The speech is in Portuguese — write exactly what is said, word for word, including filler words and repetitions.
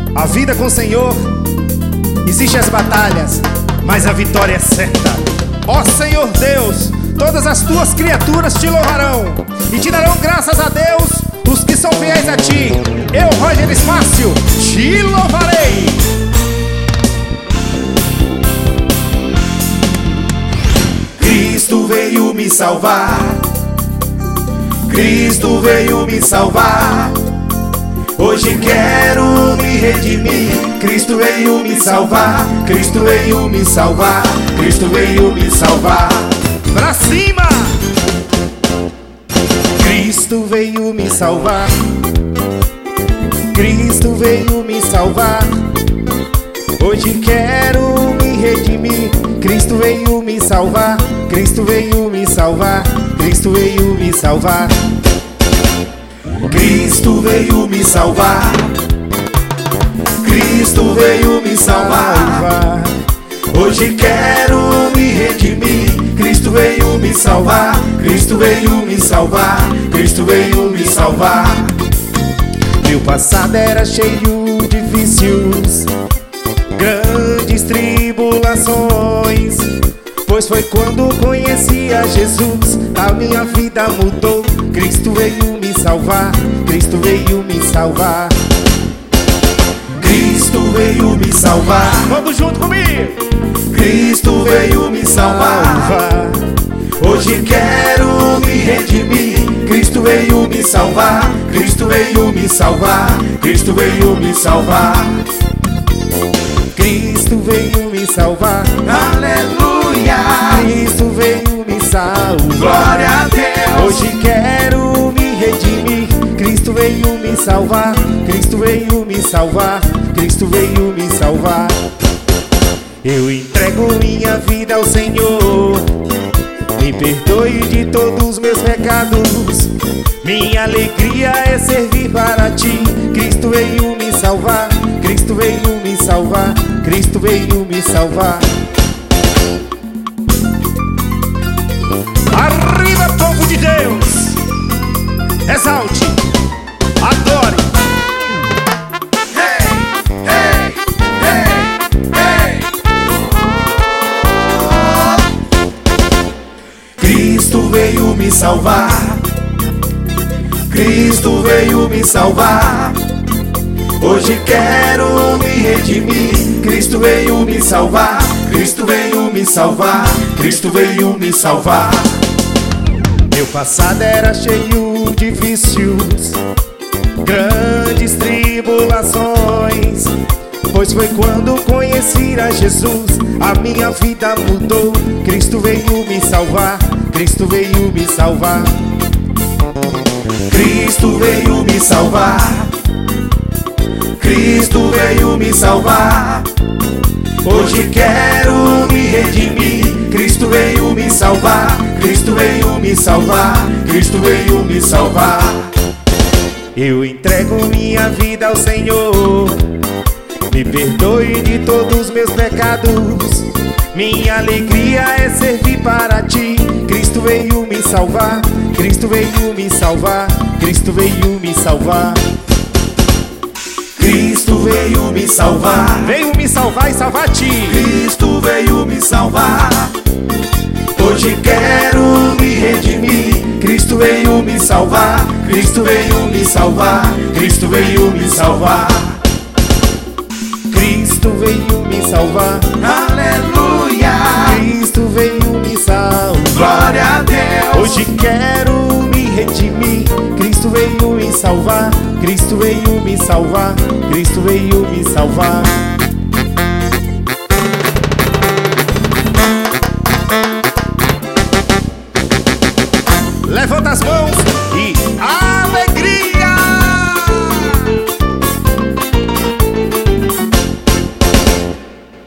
A vida com o Senhor, existem as batalhas, mas a vitória é certa. Ó Senhor Deus, todas as tuas criaturas te louvarão e te darão graças a Deus os que são fiéis a ti. Eu, Roger Espácio, te louvarei. Cristo veio me salvar, Cristo veio me salvar. Hoje quero me redimir. Cristo veio me salvar, Cristo veio me salvar, Cristo veio me salvar. Pra cima! Cristo veio me salvar, Cristo veio me salvar. Hoje quero me redimir. Cristo veio me salvar, Cristo veio me salvar, Cristo veio me salvar. Cristo veio me salvar, Cristo veio me salvar. Hoje quero me redimir. Cristo veio me salvar, Cristo veio me salvar, Cristo veio me salvar. Meu passado era cheio de vícios, grandes tribulações, pois foi quando conheci a Jesus, a minha vida mudou. Cristo veio me salvar, Cristo veio me salvar. Cristo veio me salvar, vamos junto comigo. Cristo veio me salvar. Hoje quero me redimir. Cristo veio me salvar, Cristo veio me salvar, Cristo veio me salvar. Cristo veio me salvar, aleluia. Cristo veio me salvar, glória a Deus. Hoje quero me redimir. Cristo veio me salvar, Cristo veio me salvar, Cristo veio me salvar. Eu entrego minha vida ao Senhor, me perdoe de todos os meus pecados. Minha alegria é servir para ti. Cristo veio me salvar, Cristo veio me salvar, Cristo veio me salvar. Arriba, povo de Deus! Exalte, adore. Hey, hey, hey, hey. Cristo veio me salvar, Cristo veio me salvar. Hoje quero me redimir. Cristo veio me salvar, Cristo veio me salvar, Cristo veio me salvar. Meu passado era cheio de vícios, grandes tribulações, pois foi quando conheci a Jesus, a minha vida mudou. Cristo veio me salvar, Cristo veio me salvar. Cristo veio me salvar, Cristo veio me salvar. Hoje quero me redimir. Cristo veio me salvar, Cristo veio me salvar, Cristo veio me salvar. Eu entrego minha vida ao Senhor, me perdoe de todos os meus pecados. Minha alegria é servir para ti. Cristo veio me salvar, Cristo veio me salvar, Cristo veio me salvar. Cristo veio me salvar, veio me salvar e salvar a ti. Cristo veio me salvar. Hoje quero me redimir. Cristo veio me salvar, Cristo veio me salvar, Cristo veio me salvar. Cristo veio me salvar, aleluia. Cristo veio me salvar, glória a Deus. Hoje quero me redimir. Cristo veio me salvar, Cristo veio me salvar, Cristo veio me salvar. Levanta as mãos e alegria.